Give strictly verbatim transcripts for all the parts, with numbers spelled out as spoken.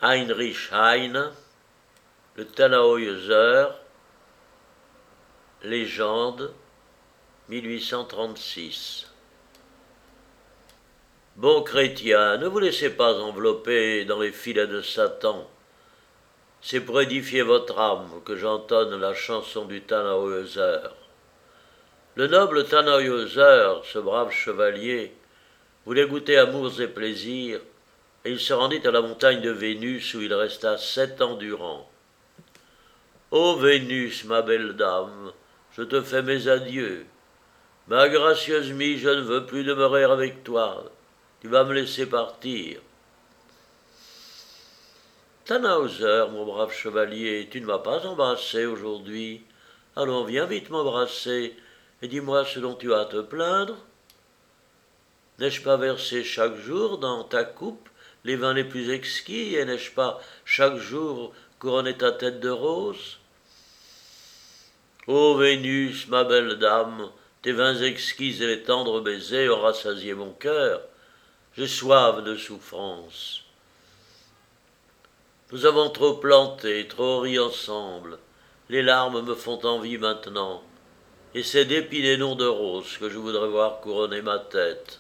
Heinrich Heine, le Tannhäuser, légende, mille huit cent trente-six. Bon chrétien, ne vous laissez pas envelopper dans les filets de Satan. C'est pour édifier votre âme que j'entonne la chanson du Tannhäuser. Le noble Tannhäuser, ce brave chevalier, voulait goûter amours et plaisirs, et il se rendit à la montagne de Vénus où il resta sept ans durant. Ô Vénus, ma belle dame, je te fais mes adieux. Ma gracieuse mie, je ne veux plus demeurer avec toi. Tu vas me laisser partir. Tannhäuser, mon brave chevalier, tu ne m'as pas embrassé aujourd'hui. Allons, viens vite m'embrasser, et dis-moi ce dont tu as à te plaindre. N'ai-je pas versé chaque jour dans ta coupe les vins les plus exquis, et n'ai-je pas chaque jour couronné ta tête de rose? Ô Vénus, ma belle dame, tes vins exquis et les tendres baisers ont rassasié mon cœur. J'ai soif de souffrance. Nous avons trop planté, trop ri ensemble. Les larmes me font envie maintenant, et c'est d'épineux noms de roses que je voudrais voir couronner ma tête.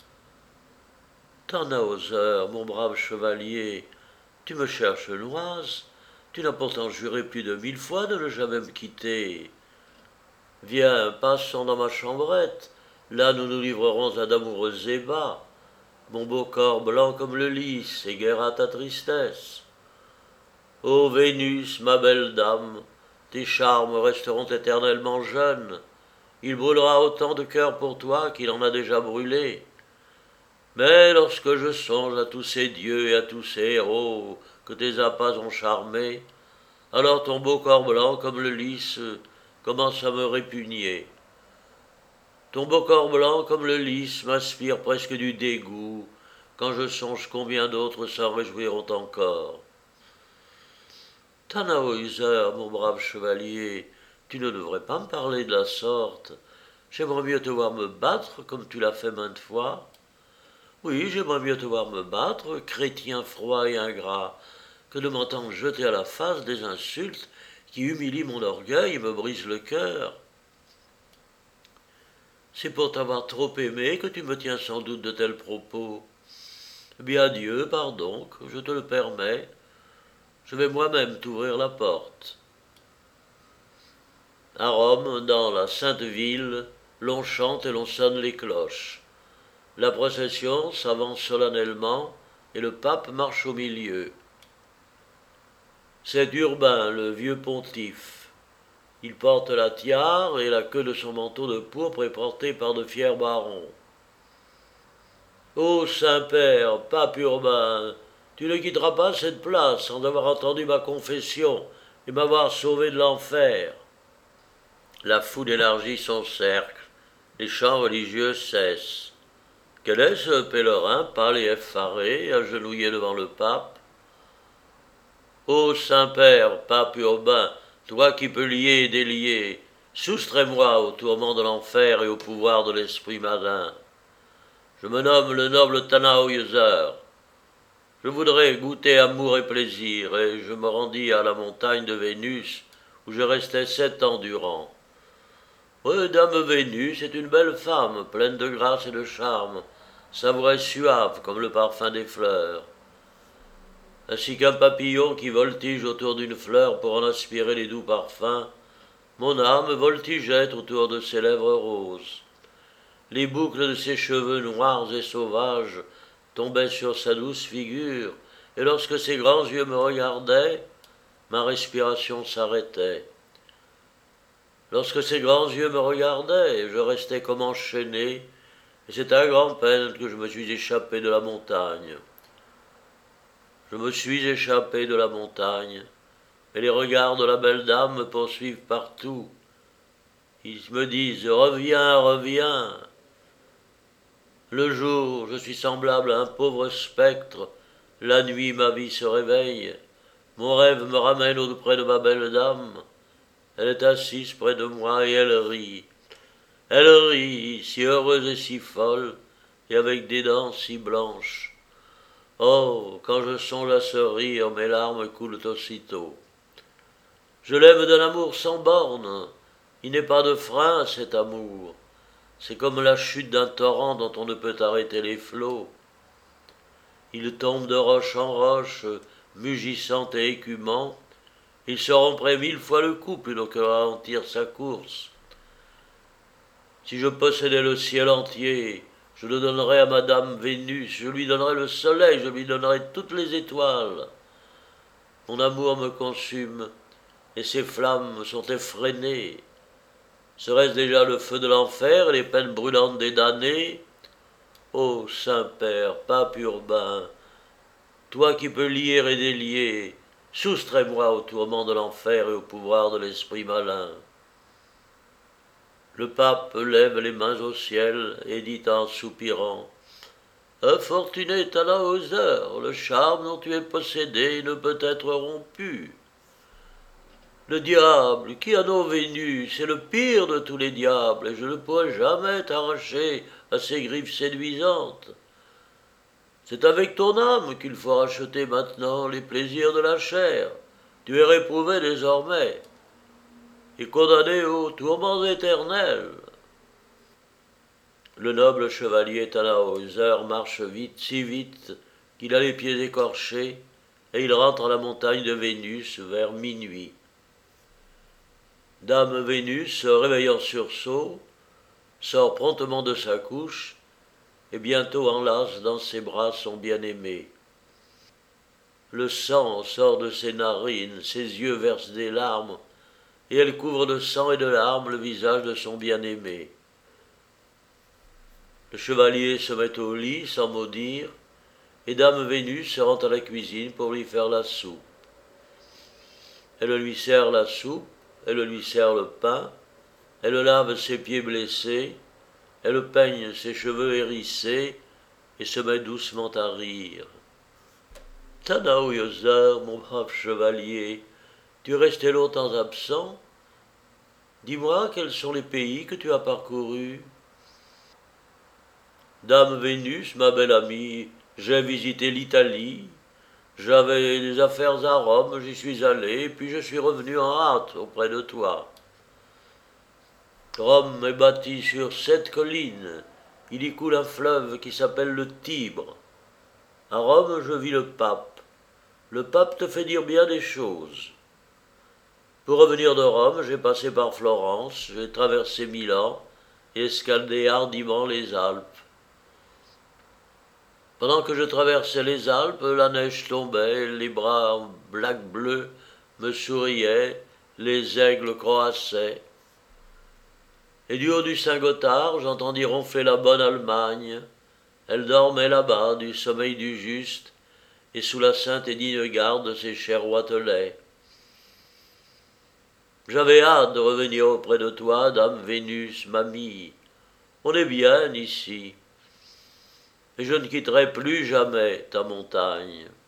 Tannhäuser, mon brave chevalier, tu me cherches noise, tu n'as pourtant juré plus de mille fois de ne jamais me quitter. Viens, passons dans ma chambrette, là nous nous livrerons à d'amoureux ébats. Mon beau corps blanc comme le lys égaiera ta tristesse. Ô Vénus, ma belle dame, tes charmes resteront éternellement jeunes. Il brûlera autant de cœurs pour toi qu'il en a déjà brûlé. Mais lorsque je songe à tous ces dieux et à tous ces héros que tes appas ont charmés, alors ton beau corps blanc comme le lys commence à me répugner. Ton beau corps blanc comme le lys m'inspire presque du dégoût quand je songe combien d'autres s'en réjouiront encore. Tannhäuser, mon brave chevalier, tu ne devrais pas me parler de la sorte. J'aimerais mieux te voir me battre comme tu l'as fait maintes fois. Oui, j'aimerais mieux te voir me battre, chrétien froid et ingrat, que de m'entendre jeter à la face des insultes qui humilient mon orgueil et me brisent le cœur. C'est pour t'avoir trop aimé que tu me tiens sans doute de tels propos. Eh bien, adieu, pardon, que je te le permets. Je vais moi-même t'ouvrir la porte. À Rome, dans la Sainte Ville, l'on chante et l'on sonne les cloches. La procession s'avance solennellement et le pape marche au milieu. C'est Urbain, le vieux pontife. Il porte la tiare et la queue de son manteau de pourpre est portée par de fiers barons. Ô Saint-Père, pape Urbain, tu ne quitteras pas cette place sans avoir entendu ma confession et m'avoir sauvé de l'enfer. La foule élargit son cercle, les chants religieux cessent. Quel est ce pèlerin pâle et effaré, agenouillé devant le pape? Ô Saint-Père, pape Urbain, toi qui peux lier et délier, soustrais-moi au tourment de l'enfer et au pouvoir de l'esprit malin. Je me nomme le noble Tannhäuser. Je voudrais goûter amour et plaisir, et je me rendis à la montagne de Vénus, où je restai sept ans durant. Oui, dame Vénus est une belle femme, pleine de grâce et de charme, savourée suave comme le parfum des fleurs. Ainsi qu'un papillon qui voltige autour d'une fleur pour en aspirer les doux parfums, mon âme voltigeait autour de ses lèvres roses. Les boucles de ses cheveux noirs et sauvages tombaient sur sa douce figure, et lorsque ses grands yeux me regardaient, ma respiration s'arrêtait. Lorsque ses grands yeux me regardaient, je restais comme enchaîné, et c'est à grand-peine que je me suis échappé de la montagne. Je me suis échappé de la montagne, et les regards de la belle dame me poursuivent partout. Ils me disent « Reviens, reviens !» Le jour, je suis semblable à un pauvre spectre, la nuit, ma vie se réveille, mon rêve me ramène auprès de ma belle dame. Elle est assise près de moi et elle rit. Elle rit, si heureuse et si folle, et avec des dents si blanches. Oh, quand je songe à ce rire, mes larmes coulent aussitôt. Je l'aime d'un amour sans borne, il n'est pas de frein à cet amour. C'est comme la chute d'un torrent dont on ne peut arrêter les flots. Il tombe de roche en roche, mugissant et écumant. Il se romprait mille fois le cou plutôt que ralentir sa course. Si je possédais le ciel entier, je le donnerais à Madame Vénus, je lui donnerais le soleil, je lui donnerais toutes les étoiles. Mon amour me consume, et ses flammes sont effrénées. Serait-ce déjà le feu de l'enfer et les peines brûlantes des damnés? Ô Saint-Père, Pape Urbain, toi qui peux lier et délier, soustrais-moi au tourment de l'enfer et au pouvoir de l'esprit malin. Le pape lève les mains au ciel et dit en soupirant: Infortuné Tannhäuser, le charme dont tu es possédé ne peut être rompu. Le diable, qui a nos Vénus, c'est le pire de tous les diables, et je ne pourrai jamais t'arracher à ses griffes séduisantes. C'est avec ton âme qu'il faut racheter maintenant les plaisirs de la chair. Tu es réprouvé désormais et condamné aux tourments éternels. Le noble chevalier Tannhäuser marche vite, si vite qu'il a les pieds écorchés, et il rentre à la montagne de Vénus vers minuit. Dame Vénus, se réveillant en sursaut, sort promptement de sa couche et bientôt enlace dans ses bras son bien-aimé. Le sang sort de ses narines, ses yeux versent des larmes, et elle couvre de sang et de larmes le visage de son bien-aimé. Le chevalier se met au lit sans mot dire, et Dame Vénus se rend à la cuisine pour lui faire la soupe. Elle lui sert la soupe, elle lui sert le pain, elle lave ses pieds blessés, elle peigne ses cheveux hérissés et se met doucement à rire. Tannhäuser, mon brave chevalier, tu es resté longtemps absent. Dis-moi quels sont les pays que tu as parcourus. Dame Vénus, ma belle amie, j'ai visité l'Italie. J'avais des affaires à Rome, j'y suis allé, puis je suis revenu en hâte auprès de toi. Rome est bâtie sur sept collines. Il y coule un fleuve qui s'appelle le Tibre. À Rome, je vis le pape. Le pape te fait dire bien des choses. Pour revenir de Rome, j'ai passé par Florence, j'ai traversé Milan et escaladé hardiment les Alpes. Pendant que je traversais les Alpes, la neige tombait, les bras en black bleu me souriaient, les aigles croassaient. Et du haut du Saint-Gothard, j'entendis ronfler la bonne Allemagne. Elle dormait là-bas du sommeil du juste, et sous la sainte et digne garde de ses chers roitelets. J'avais hâte de revenir auprès de toi, Dame Vénus, mamie. On est bien ici. Et je ne quitterai plus jamais ta montagne.